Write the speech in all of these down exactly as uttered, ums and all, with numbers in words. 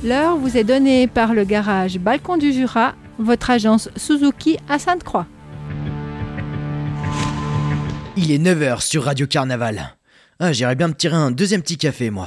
L'heure vous est donnée par le garage Balcon du Jura, votre agence Suzuki à Sainte-Croix. Il est neuf heures sur Radio Carnaval. Ah, j'irais bien me tirer un deuxième petit café, moi.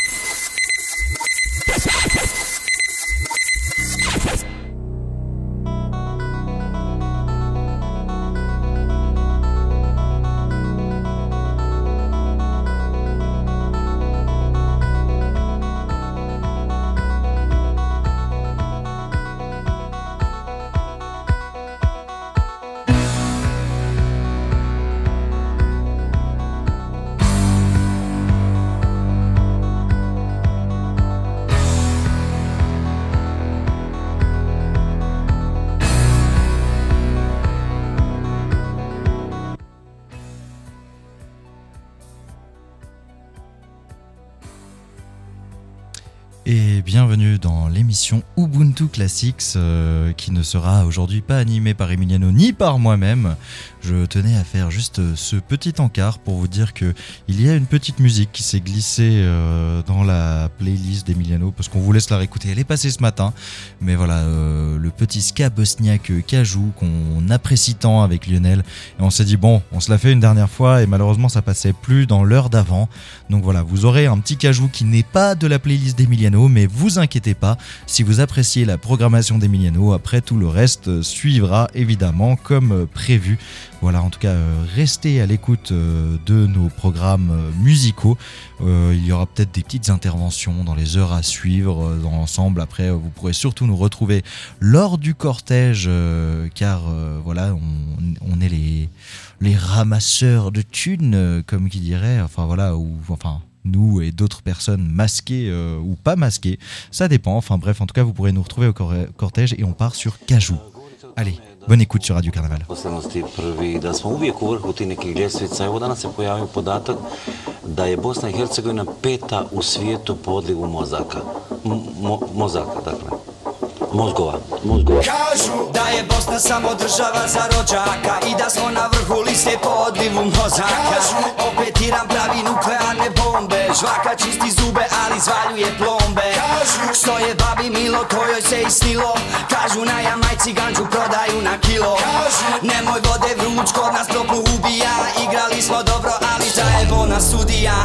Et bienvenue dans l'émission Ubuntu Classics euh, qui ne sera aujourd'hui pas animée par Emiliano ni par moi-même. Je tenais à faire juste ce petit encart pour vous dire que il y a une petite musique qui s'est glissée euh, dans la playlist d'Emiliano parce qu'on vous laisse la réécouter. Elle est passée ce matin, mais voilà, euh, le petit ska bosniaque Cajou qu'on apprécie tant avec Lionel. Et on s'est dit bon, on se l'a fait une dernière fois et malheureusement ça passait plus dans l'heure d'avant. Donc voilà, vous aurez un petit Cajou qui n'est pas de la playlist d'Emiliano. Mais vous inquiétez pas, si vous appréciez la programmation d'Emiliano, après tout le reste suivra évidemment comme prévu. Voilà, en tout cas, euh, restez à l'écoute euh, de nos programmes euh, musicaux. Euh, il y aura peut-être des petites interventions dans les heures à suivre euh, dans l'ensemble. Après, euh, vous pourrez surtout nous retrouver lors du cortège, euh, car euh, voilà, on, on est les, les ramasseurs de thunes, euh, comme qui dirait. Enfin voilà, ou enfin. Nous et d'autres personnes masquées euh, ou pas masquées, ça dépend. Enfin bref, en tout cas, vous pourrez nous retrouver au cor- cortège et on part sur Cajou. Allez, bonne écoute sur Radio Carnaval. Prvi, da smo uvijek u vrhu tih nekih ljestvica. Evo danas se pojavio podatak da je Bosna i Hercegovina peta u svijetu po odlivu mozaka. Mo, mozaka, dakle. Mozgova, mozgova. Kažu da je Bosna samo država za rođaka i da smo na vrhu liste po odlivu mozaka. Kažu opet Iran pravi nuklearne bombe, žvaka čisti zube ali zvaljuje plombe. Kažu što je babi milo kojoj se isnilo, kažu na Jamajci ganđu prodaju na kilo. Kažu nemoj vode vruć kod nas toplu ubija, igrali smo dobro ali zajebo nas sudija.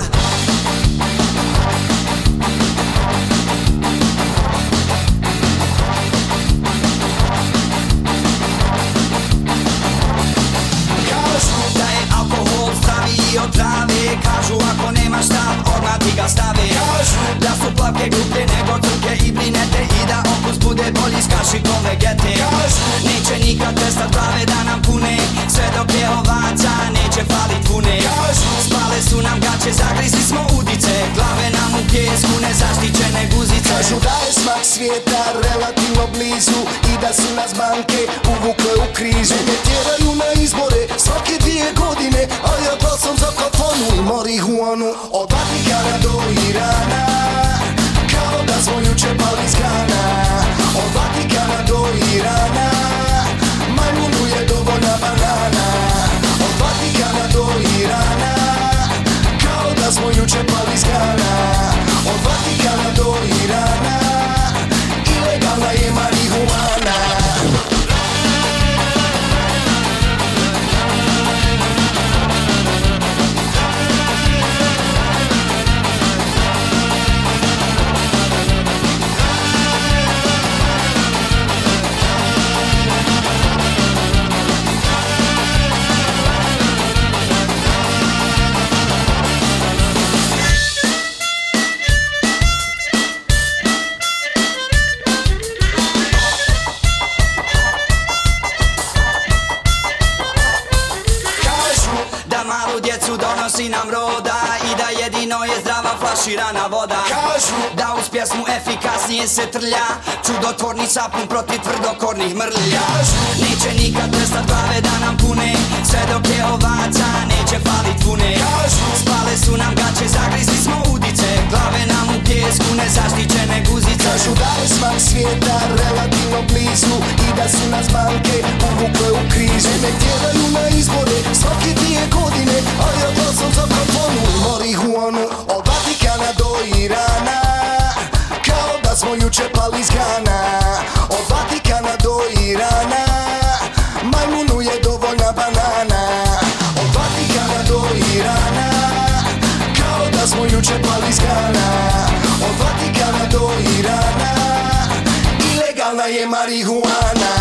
I od trave, kažu ako nemaš stav, odmah ti ga stave. Kažu da su plavke gluplje nego crke i brinete i da okus bude bolji s kašikom vegete. Kažu neće nikad prestat glave da nam pune, sve dok je ovaca neće falit vune. Kažu spale su nam gaće, zagrizli smo udice, glave nam u pjesku nezaštićene guzice. Kažu da je smak svijeta relativno blizu i da su nas banke uvukle u krizu. Ne tjeraju na izbore svake dvije godine, a ja glasom za kafanu i marihuanu. Od Vatikana do Irana, kao da smo juče pali iz krana. Od Vatikana do Irana, majmunu je dovoljna banana. Od Vatikana do Irana, kao da smo juče pali iz krana. Od Vatikana do Irana, ilegalna je marihuana. Donosi nam roda i da jedino je zdrava flaširana voda. Kažu da uz pjesmu efikasnije se trlja, čudotvorni sapun protiv tvrdokornih mrlja. Kažu neće nikad prestat glave da nam pune, sve dok je ovaca neće falit vune. Kažu spale su nam gaće, zagrizli smo udice, glave nam u pjesku nezaštićene guzice. Kažu da je smak svijeta relativno blizu i da su nas banke uvukle u krizu. Ne tjeraju na izbore svake dvije godine, a ja glasom za kafanu i marihuanu. Od Vatikana do Irana, kao da smo juče provincia paliscana od Vatikana do Irana, ilegalna je marihuana.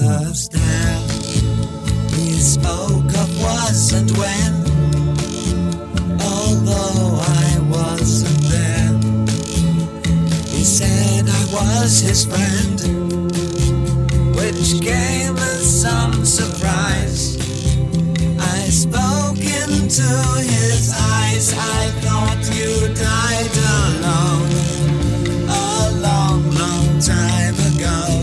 her stare. We spoke of was and when, although I wasn't there. He said I was his friend, which came as some surprise. I spoke into his eyes. I thought you died alone a long, long time ago.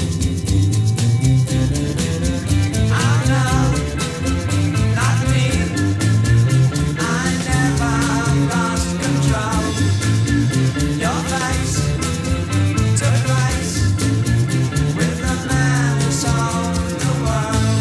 Oh no, not me. I never lost control. Your face took place with the man who sold the world.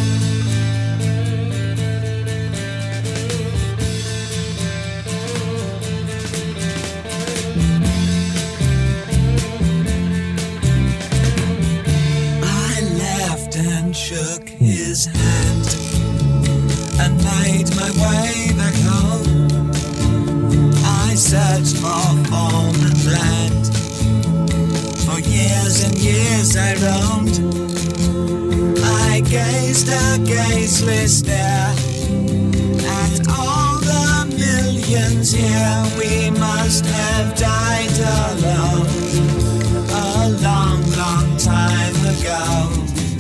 I laughed and shook his hand and made my way back home. I searched for foreign land. For years and years I roamed. I gazed a gazeless stare at all the millions here. We must have died alone a long, long time ago.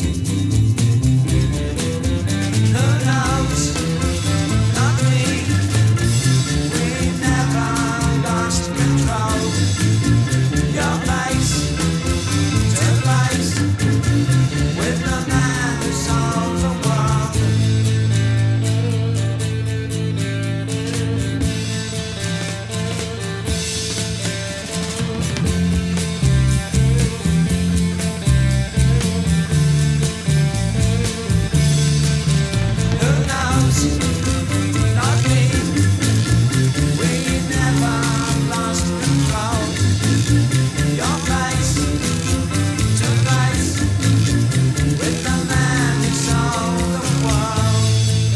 Who knows? Not me. We never lost control. Your face to face with the man who sold the world. Who knows? Not me. We never lost control. Your face to face with the man who sold the world.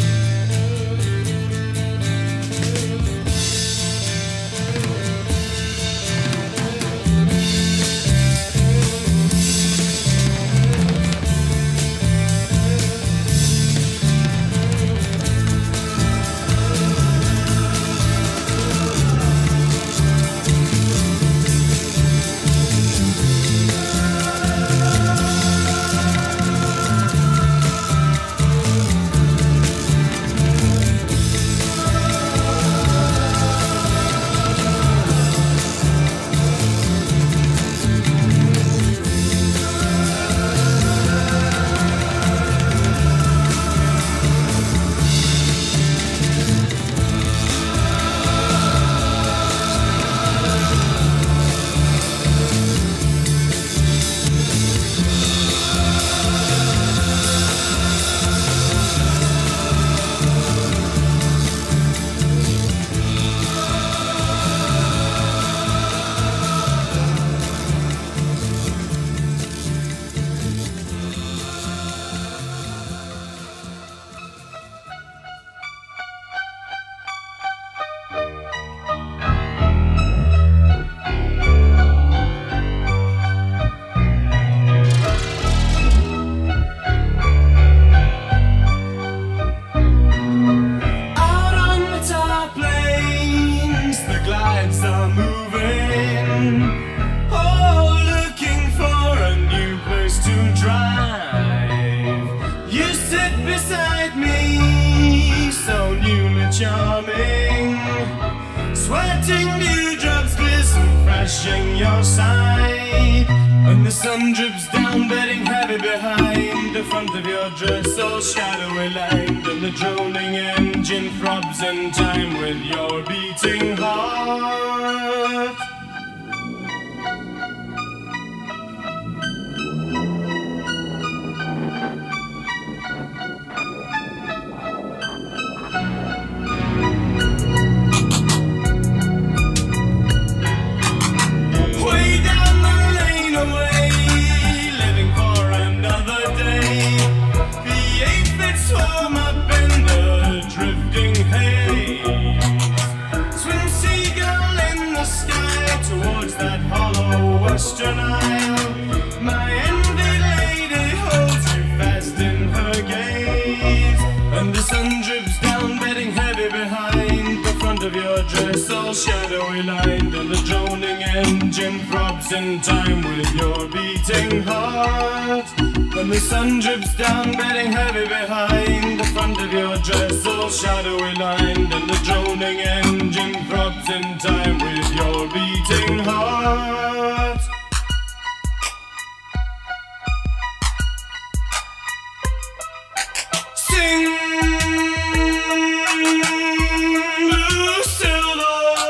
Out on the tar plains, the glides are moving. Oh, looking for a new place to drive. You sit beside me, so newly charming. Sweating dewdrops glisten, flashing your side. And the sun drips down, bedding heavy behind the front of your dress, all shadowy lined. And the droning engine throbs in time with your beating heart. Way down the lane away, living for another day. The eight feet swam up in the drifting haze. Swim seagull in the sky towards that hollow western isle. My envied lady holds you fast all shadowy lined, and the droning engine throbs in time with your beating heart. When the sun drips down, bedding heavy behind the front of your dress, all shadowy lined, and the droning engine throbs in time with your beating heart. Sing, blue silver.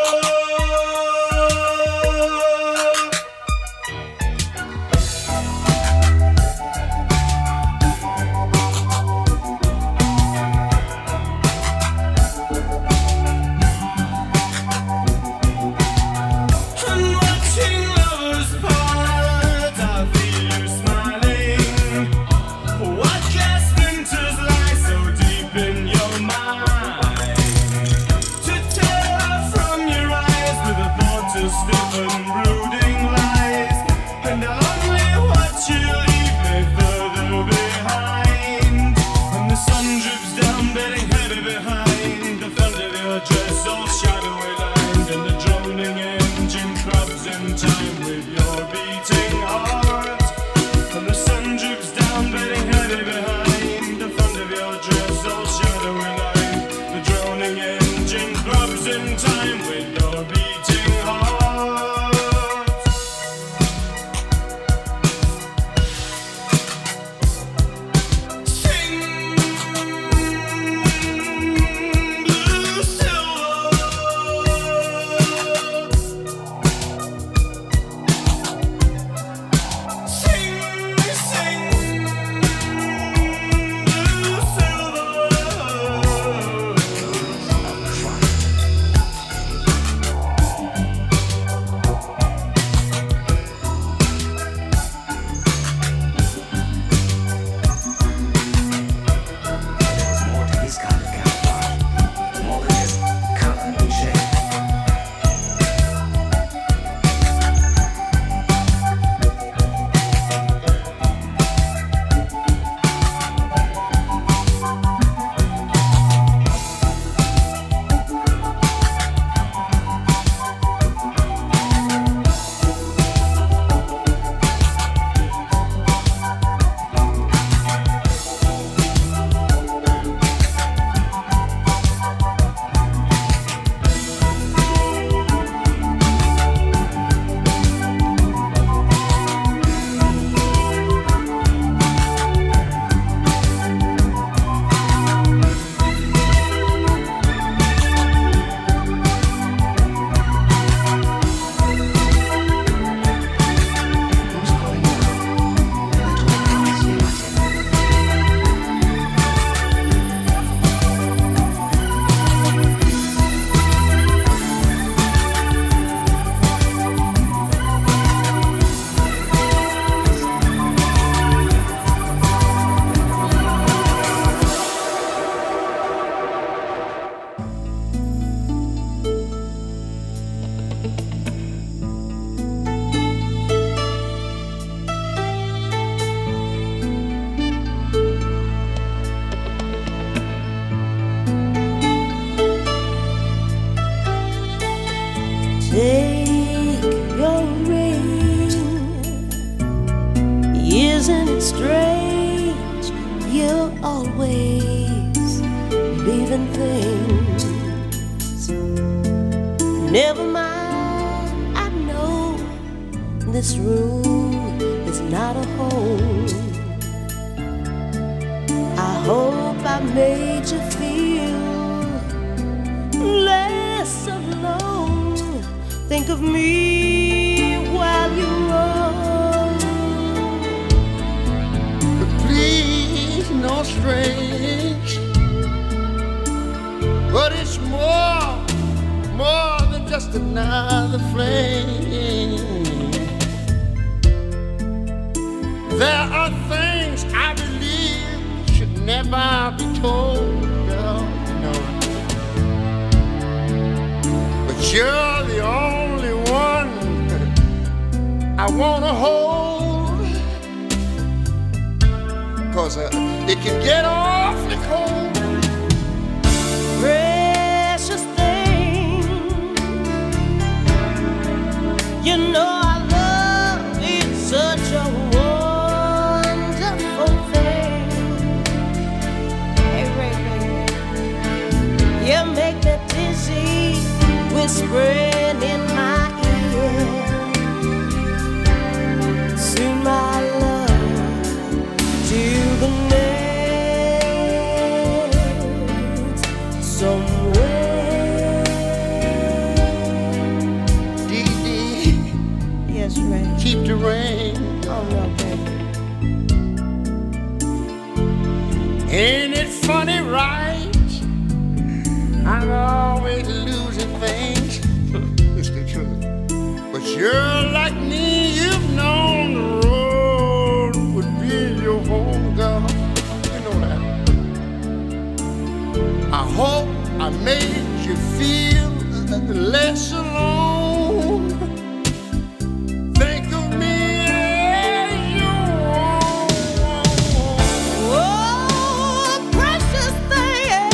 And watching lovers part, I feel you smiling. What gas splinters lie so deep in your mind? To tear from your eyes with a thought to stiff and brooding lies. And I'll only watch you leave me further behind. And the sun drips down, bedding heavy behind the front of your dress, all shadowy lined, and the droning engine throbs in time with your beating heart. And the sun drips down, bedding heavy behind the front of your dress, all shadowy lined. The droning engine throbs in time with your beating heart. Sing, blue silver. Sing, sing, blue silver. There's more to this kind of camouflage, more than just color and shape. Who's calling you out? And the door is you. Take your ring. Isn't it strange? You're always leaving things. Never mind, I know this room is not a home. I hope I made you feel less alone. Think of me while you roll. But please, no strange. But it's more, more than just another flame. There are things I believe should never be told, girl, you know. But you're the only one I wanna hold. 'Cause uh, it can get awfully cold. Precious thing, whispering in my ear. Soon my love to the next somewhere. Dee Dee, Yes, Ray. keep the rain. Oh no, baby. Ain't it funny, right? I'm always losing things. It's the truth. But you're like me, you've known the road would be your home, girl. You know that. I hope I made you feel less alone. Think of me as your own. Oh, precious thing,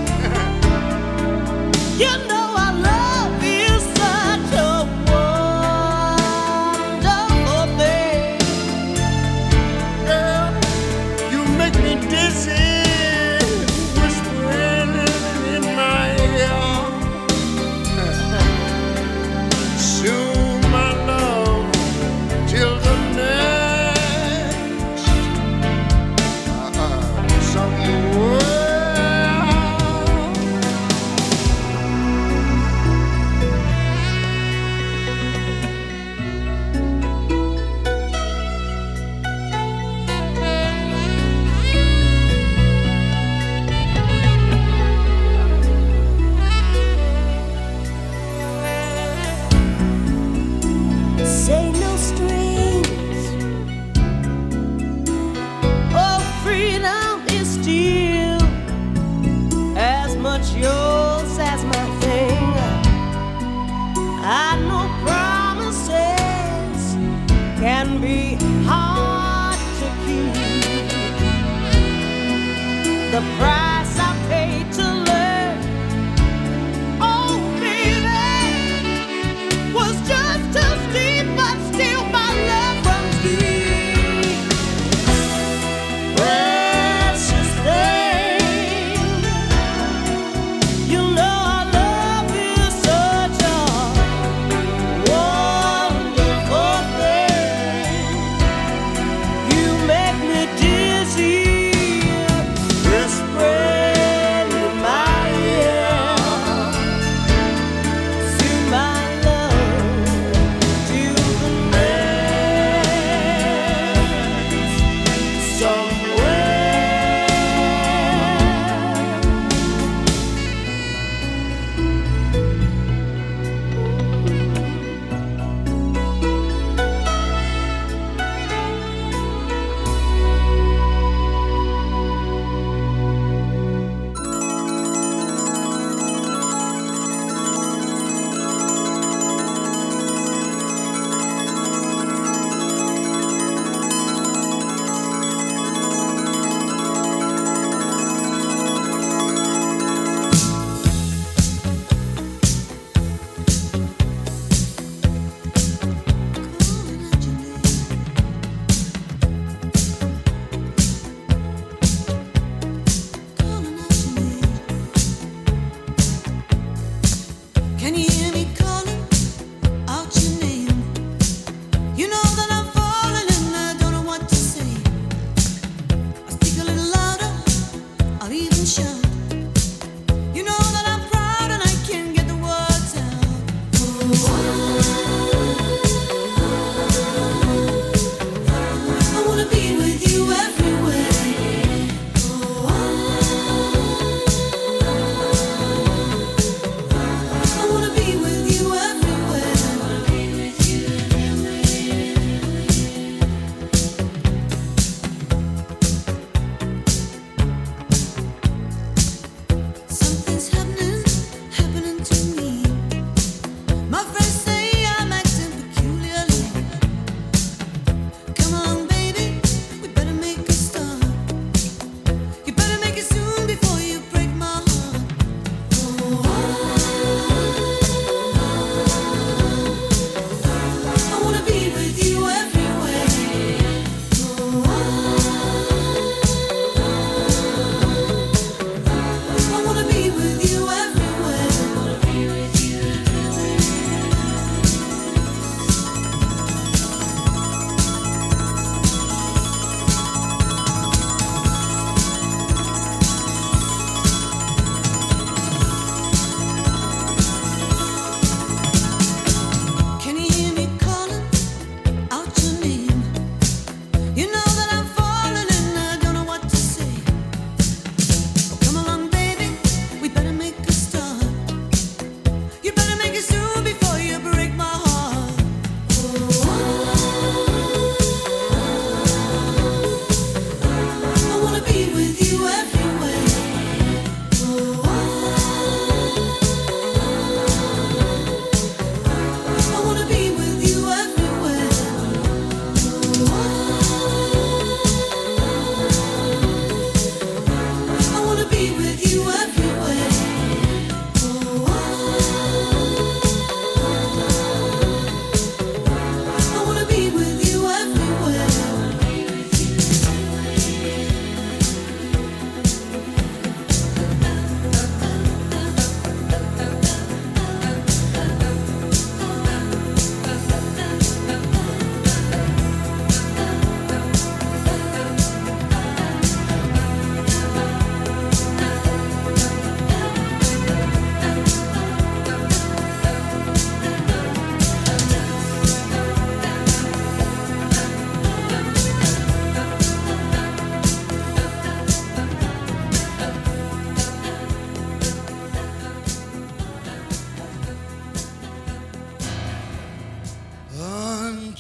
you know I love you such a wonderful thing. Girl, you make me dizzy, whispering in my ear. Soon, my love, till the next uh, somewhere. Say no strings. Oh, freedom is still as much yours as my thing. I know promises can be hard to keep. The price I paid to learn, oh baby, was just too steep, but still my love runs deep. Precious thing, you know I love you such a wonderful thing. You make me dizzy, whispering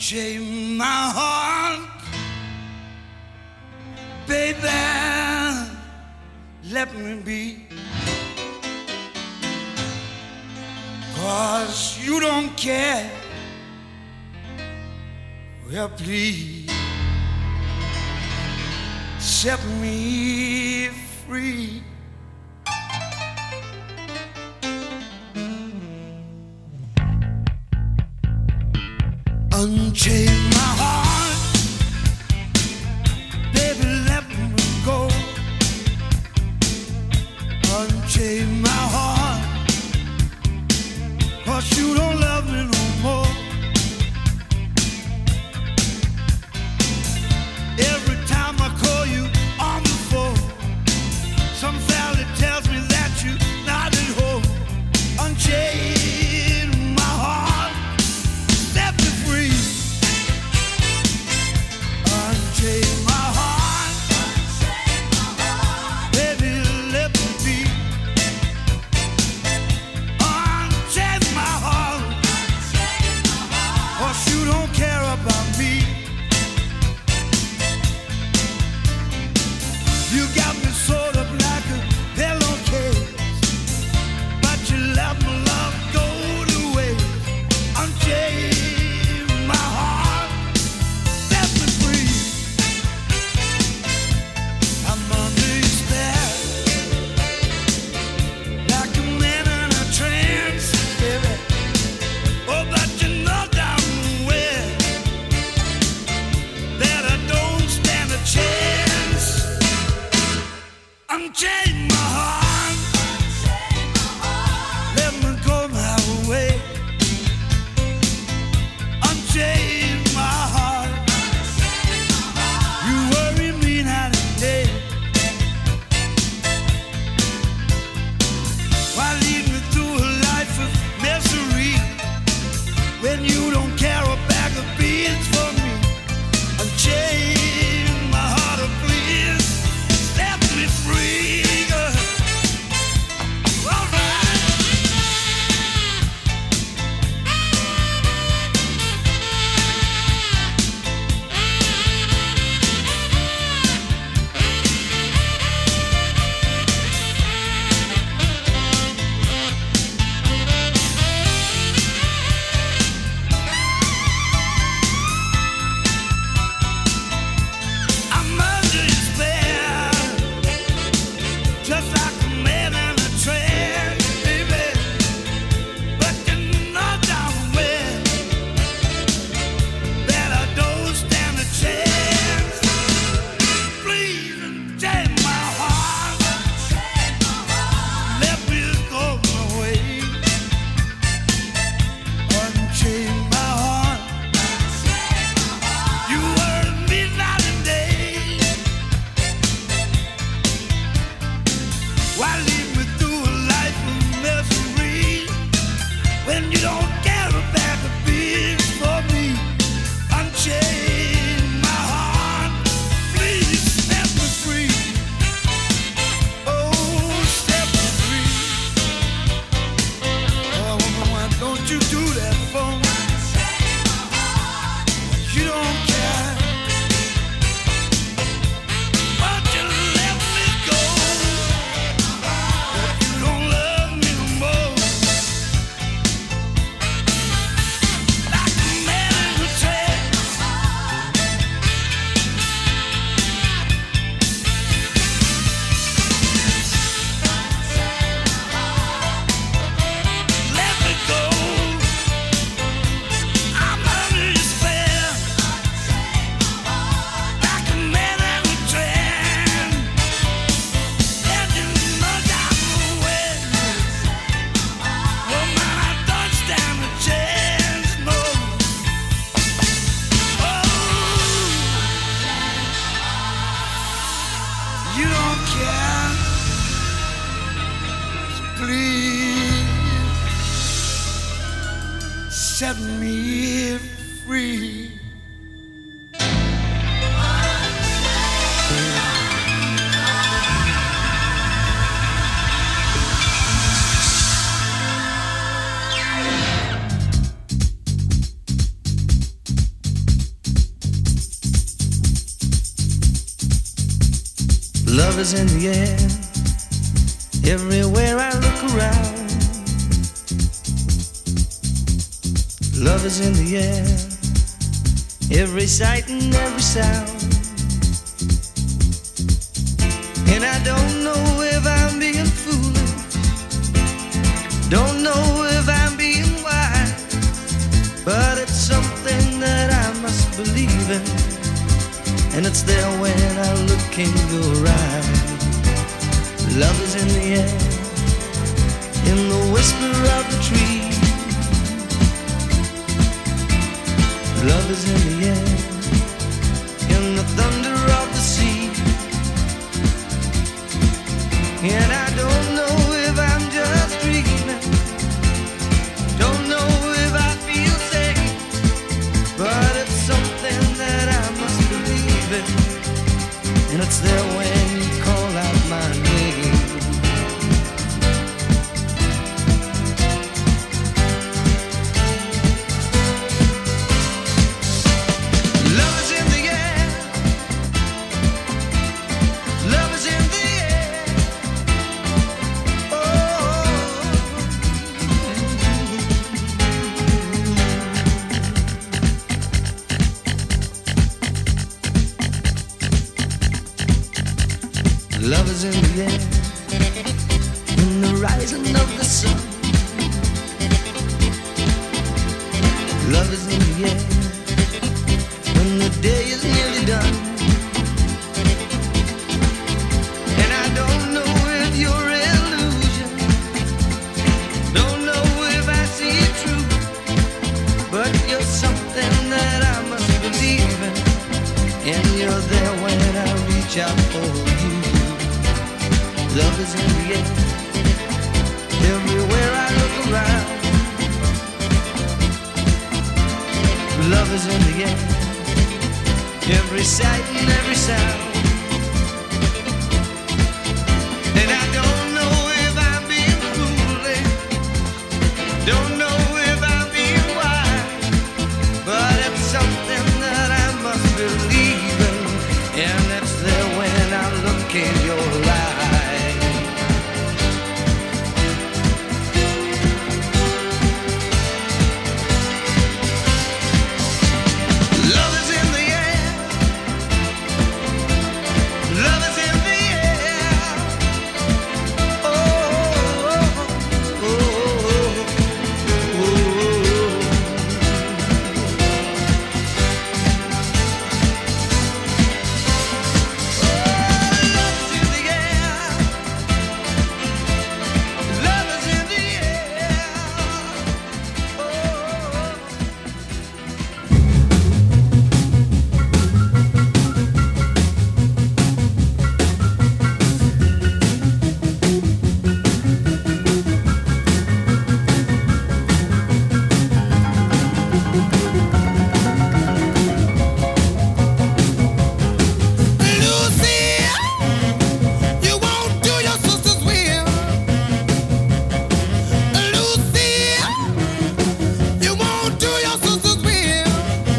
Unchain my heart, baby, let me be. 'Cause you don't care. Well, please set me free. Unchain my heart, baby, let me go. Unchain my heart, 'cause you don't love me no more. Every time I call you on the phone, some fella tells me that you're not at home. Unchain my heart, set me free. Unchain my heart, baby, let me be. Unchain my heart, 'cause you don't care about me. You got me sort of like a pillowcase, but you let my love go to waste. Unchain my heart, set me free. I'm under your spell, like a man in a trance, baby. Oh, but you know damn well that I don't stand a chance. Unchain my heart, let me go my way. Unchain my heart, you worry me night and day. Why lead me through a life of misery when you don't care a bag of beans for me? Unchain my heart, oh please, set me free. All right. I'm under your spell, just like a man in a trance, baby. But you know damn well that I don't stand a chance. Please unchain my heart, let me go my way. Unchain my heart, you worry me night and day. Why lead me through a life of misery when you don't care a bag of beans for me? Unchain my heart, please set me free. Oh, set me free. Oh, woman, why don't you do that for me? You don't care. Won't you let me go? If you don't love me no more, like a man in a trance. Let me go. I'm under your spell, like a man in a trance. And you know damn well, woman, I don't stand a chance, no. Oh, you don't care. So please set me free. Love is in the air, everywhere I look around. Love is in the air, every sight and every sound. And I don't know if I'm being foolish, don't know if I'm being wise, but it's something that I must believe in, and it's there when I look in your eyes. Love is in the air, in the whisper of the tree. Love is in the air, in the thunder of the sea. And I don't know if I'm just dreaming, don't know if I feel safe, but it's something that I must believe in, and it's there when you call out my name. Love is in the air, love is in the air. Oh, love is in the air, in the rising of the sun. Love is in the air, when the day is nearly done. And I don't know if you're illusion, don't know if I see it true, but you're something that I must believe in, and you're there when I reach out for you. Love is in the air, everywhere I look around. Love is in the air, every sight and every sound. And I don't know if I'm being foolish, don't know if I'm being wise, but it's something that I must believe in, and it's there when I look in your eyes. Love is in the air, love is in the air. Oh, oh, oh, oh, oh. Love is in the air, love is in the air. Lucy, you won't do your sister's will. Lucy, you won't do your sister's will.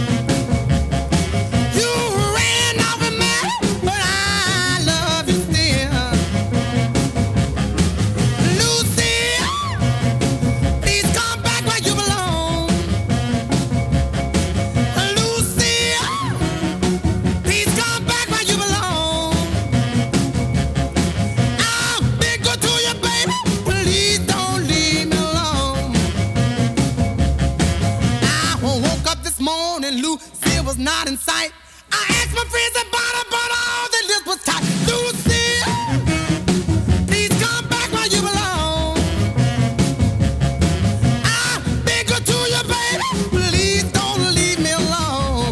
You ran off and married, but I love you still. Lucy, please come back where you belong. Lucy, please come back where you belong. I'll be good to you, baby. Please don't leave me alone. I woke up this morning, Lucy was not in sight. I asked my friends about her, but all the list was tight. Lucy, please come back where you belong. I'll be good to you, baby. Please don't leave me alone.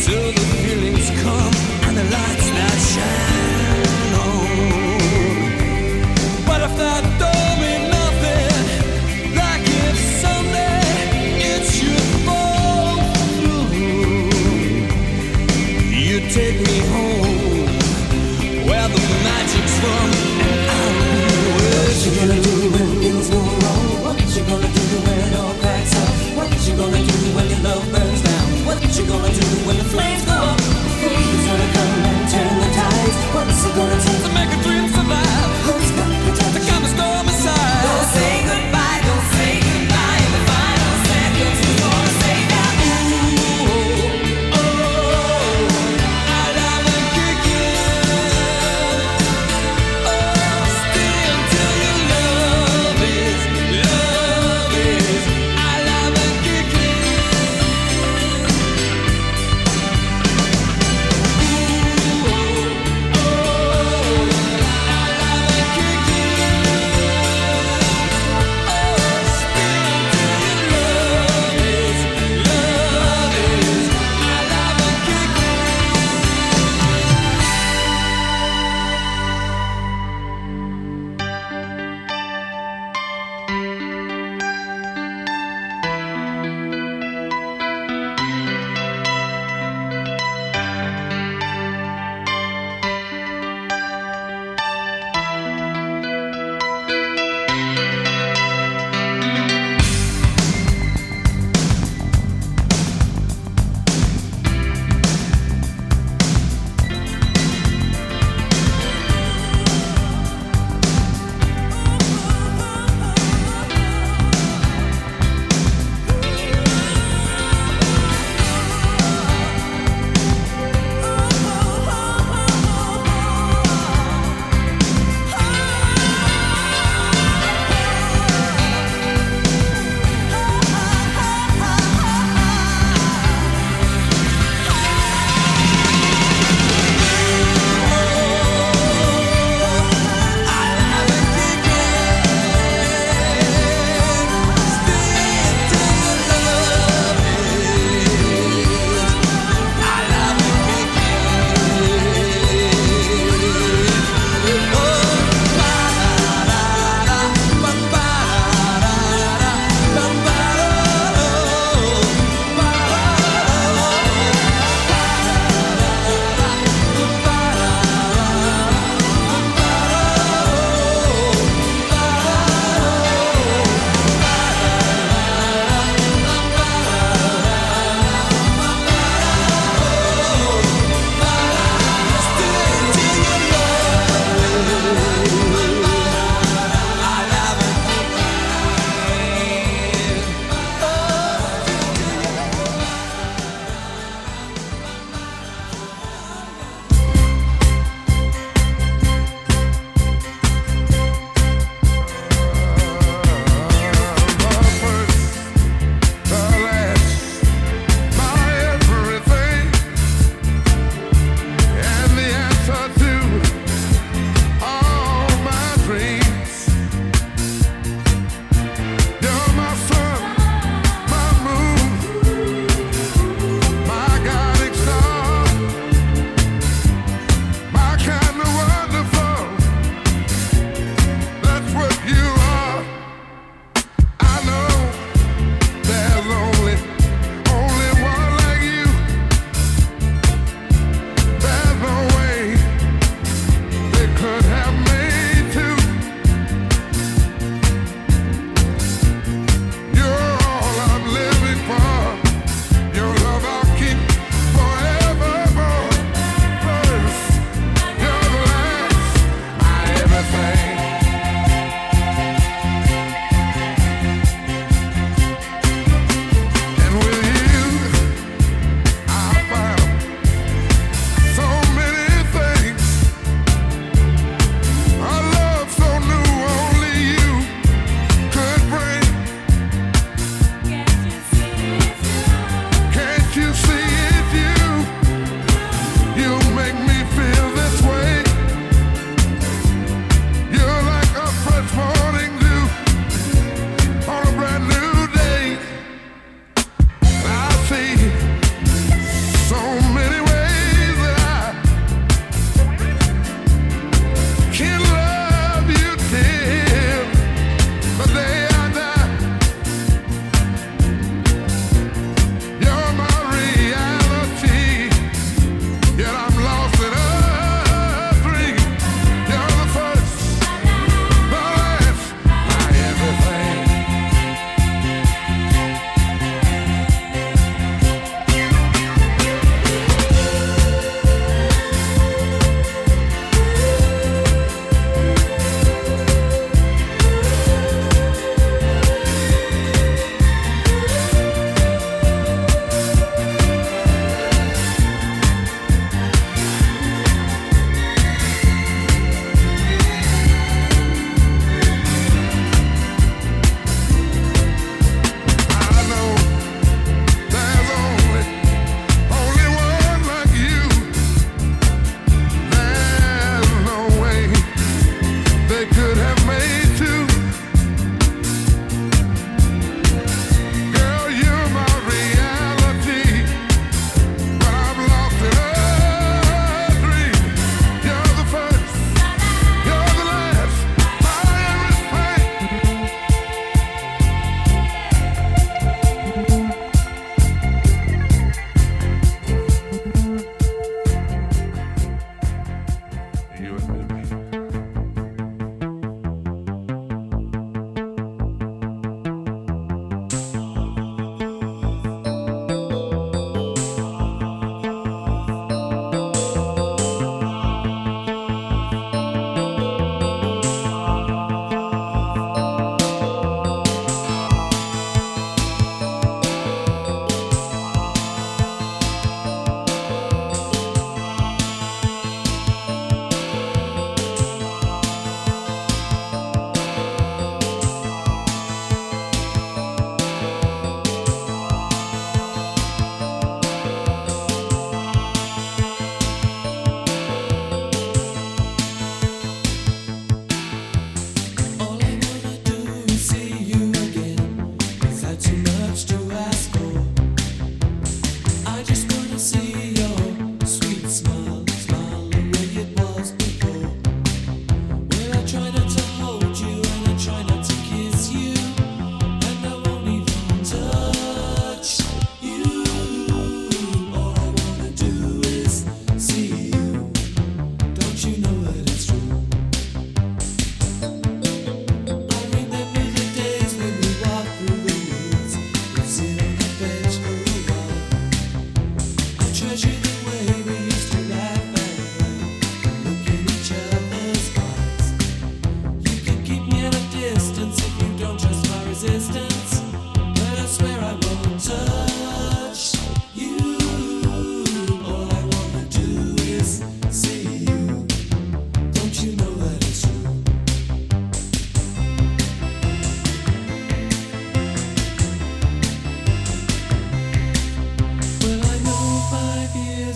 till the feelings come and the lights that shine on. But if that don't mean nothing, like if someday it should fall through, you take me home where the magic's from, and I'll be with you. What you gonna do when things go wrong? What you gonna do when it all cracks up? What you gonna do when your love burns down? What you gonna do when the flames go up? Who's gonna come and turn the tides? What's it gonna take to make a dream survive? Who's got the touch to calm the storm aside? Don't say goodbye, don't say goodbye. In the final seconds, who's gonna say that? Ooh, oh, I like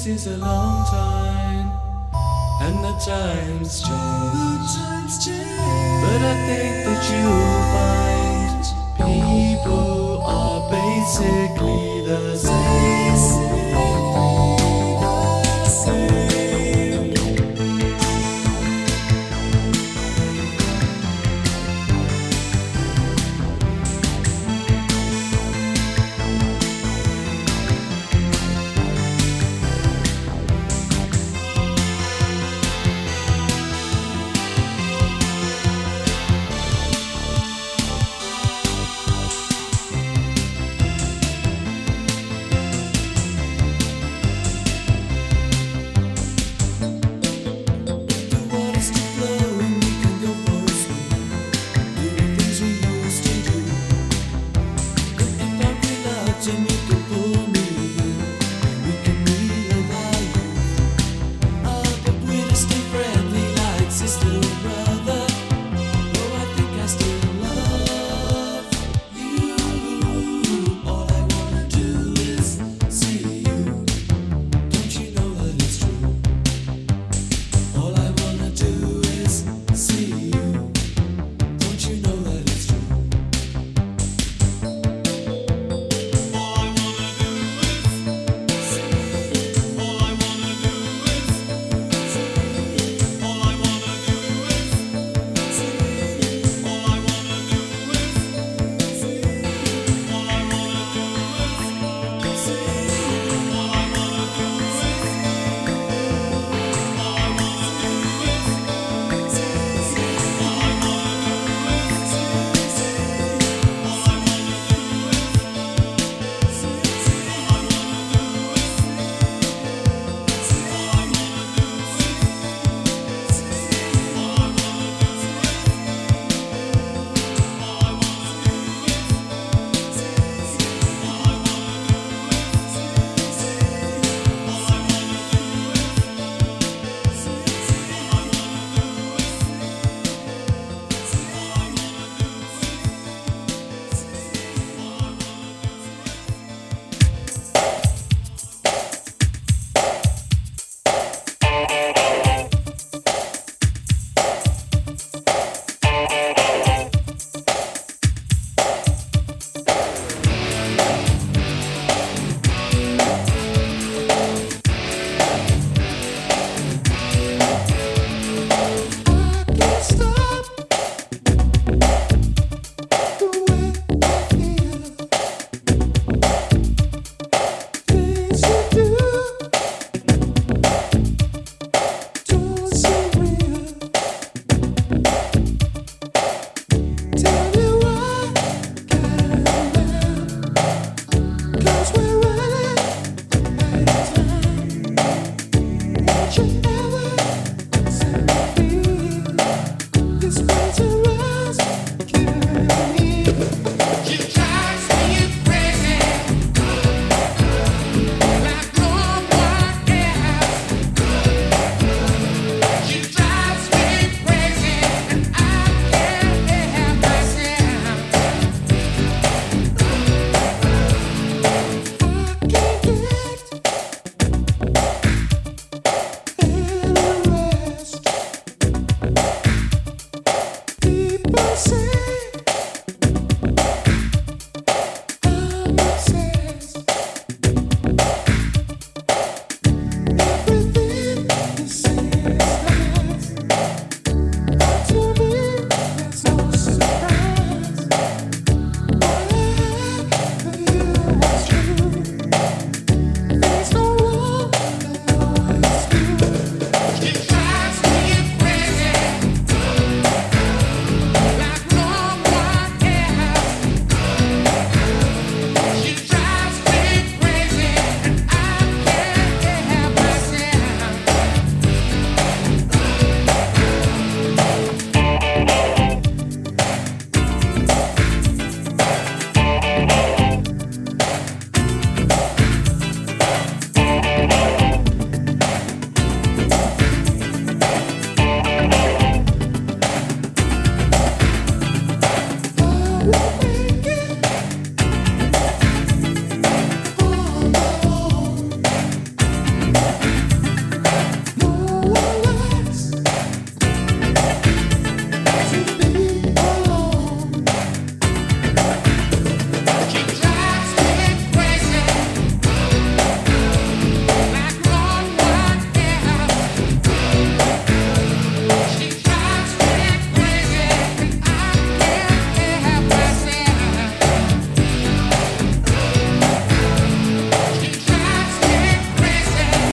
years is a long time, and the times change. But I think that you'll find people are basically the same.